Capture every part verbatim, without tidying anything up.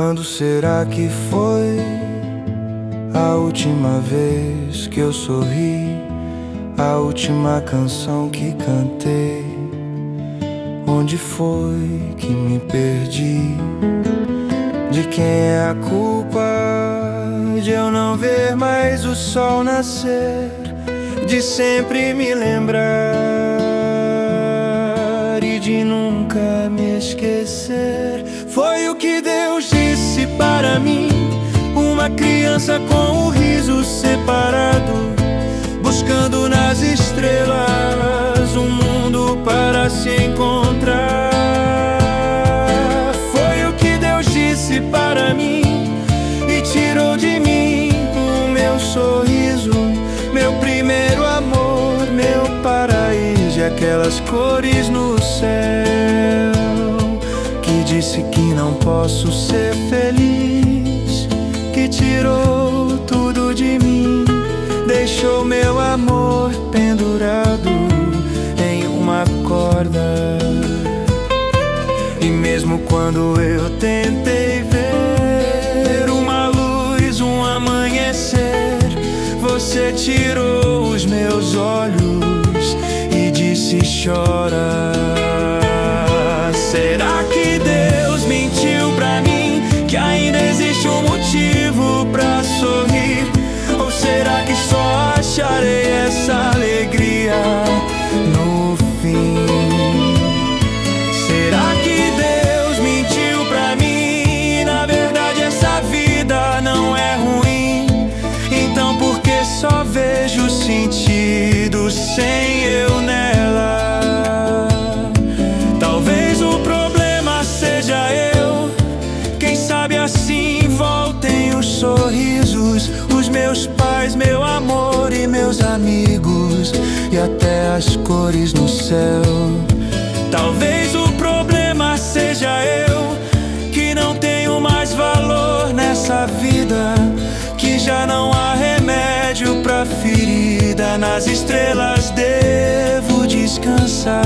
Quando será que foi a última vez que eu sorri? A última canção que cantei? Onde foi que me perdi? De quem é a culpa de eu não ver mais o sol nascer? De sempre me lembrar e de nunca me esquecer. Foi o que Deus disse para mim, uma criança com o riso separado, buscando nas estrelas um mundo para se encontrar. Foi o que Deus disse para mim e tirou de mim o meu sorriso, meu primeiro amor, meu paraíso e aquelas cores no céu, que disse que não posso ser feliz, que tirou tudo de mim, deixou meu amor pendurado em uma corda. E mesmo quando eu tentei ver uma luz, um amanhecer, você tirou os meus olhos e disse: chora. Será que Deus mentiu pra mim, que ainda existe um motivo pra sorrir? Ou será que só acharei essa alegria no fim? Será que Deus mentiu pra mim? Na verdade essa vida não é ruim. Então por que só vejo sentido sem eu nela? Talvez o problema seja eu. Quem sabe assim voltem os sorrisos, os meus pais, meu amor e meus amigos, e até as cores no céu. Talvez o problema seja eu, que não tenho mais valor nessa vida, que já não há remédio pra ferida. Nas estrelas devo descansar.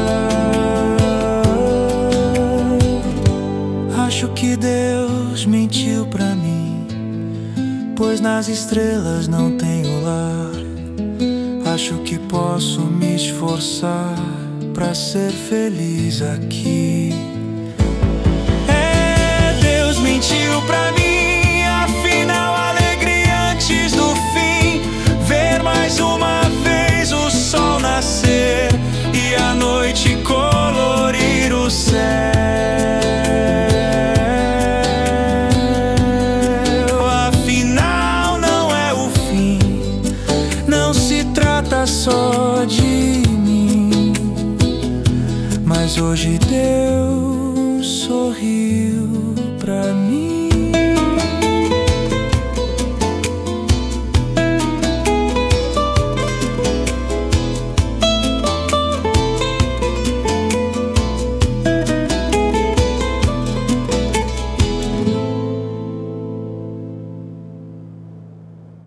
Acho que Deus mentiu pra mim, pois nas estrelas não tenho lar. Acho que posso me esforçar pra ser feliz aqui. É, Deus mentiu pra mim, afinal alegria antes do fim. Ver mais uma vez o sol nascer e a noite colorir o céu. Afinal não é o fim, não se trata só de mim, mas hoje Deus sorriu pra mim.